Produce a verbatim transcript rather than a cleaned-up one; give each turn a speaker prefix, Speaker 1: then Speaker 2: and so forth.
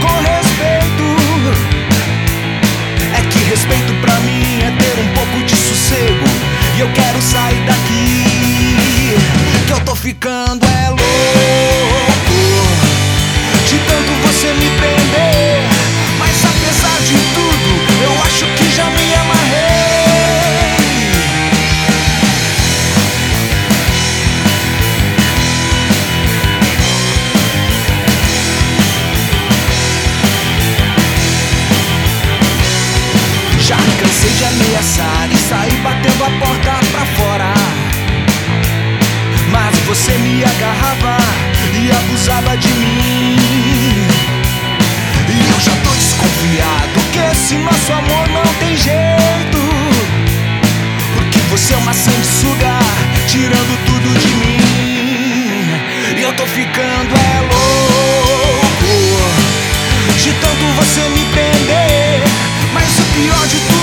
Speaker 1: com respeito. É que respeito pra mim é ter um pouco de sossego. E eu quero sair daqui, que eu tô ficando é louco de tanto você me prender. Mas apesar de tudo, eu acho que já me amarrei. Já cansei de ameaçar e sair batendo a porta pra fora, mas você me agarrava e abusava de mim. E eu já tô desconfiado que esse nosso amor não tem jeito, porque você é uma sanguessuga tirando tudo de mim. E eu tô ficando é louco de tanto você me prender. Mas o pior de tudo